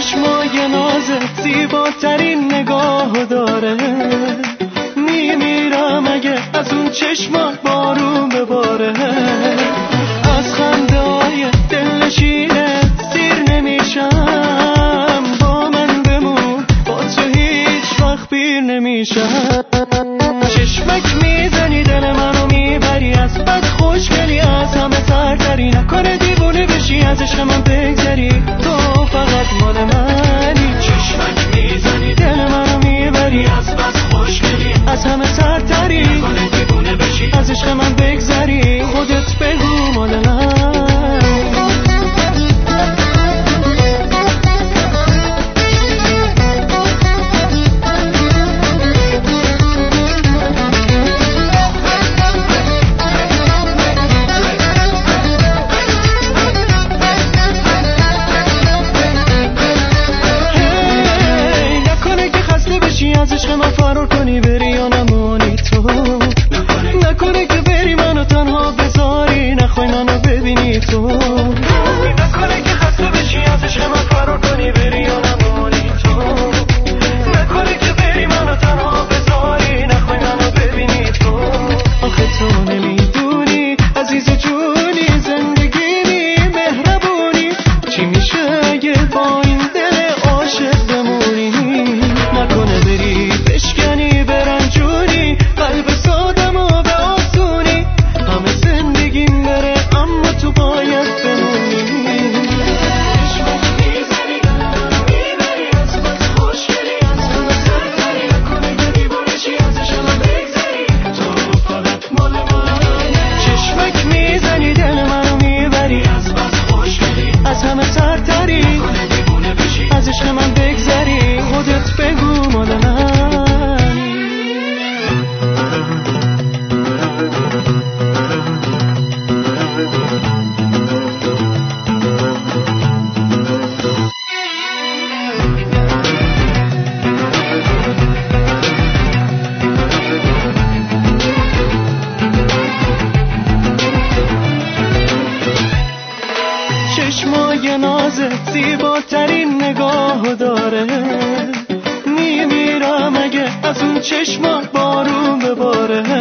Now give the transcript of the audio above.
چشمای نازت زیباترین نگاه داره، میمیرم اگه از اون چشما بارون بباره. از خنده های دلنشینه سیر نمیشم، با من بمون با تو هیچ وقت پیر نمیشم. چشمک میزنی دل منو میبری، از بد خوشگلی از همه سرتری، نکنه دیوونه بشی از عشق من بگذری، تو فقط مال منی. چشمک میزنی دل منو میبری، از بد خوشگلی از همه سرتری، نکنه دیوونه بشی از عشق من بگذری، خودت بگو مال من. از عشق من فرار کنی بری یا نمانی تو، نکنه که بری منو تنها بذاری، نخوای منو ببینی تو، نکنه که خسته بشی از عشق من فرار کنی بری یا نمانی تو، نکنه که بری منو تنها بذاری، نخوای منو ببینی تو. آخه تو نمیدونی عزیز جونی، زندگی بی مهربونی، چی میشه اگه با این دل عاشق بمونی، نکنه بری بشکنی برنجونی، قلب سادم و به آسونی، همه زندگیم بره اما تو باید بمونی. چشمک میزنی میبری، از بس خوشگلی از همه سرتری، نکنه که دیوانشی از عشق من بگذری، تو فقط مال منی. چشمک میزنی دل منو میبری، از بس خوشگلی از همه سرتری، نکنه دیوانه بشی از عشق من بگذری، خودت بگو مال منی. چشمای نازت زیباترین نگاه داره، میمیرم اگه از اون چشما بارون بباره.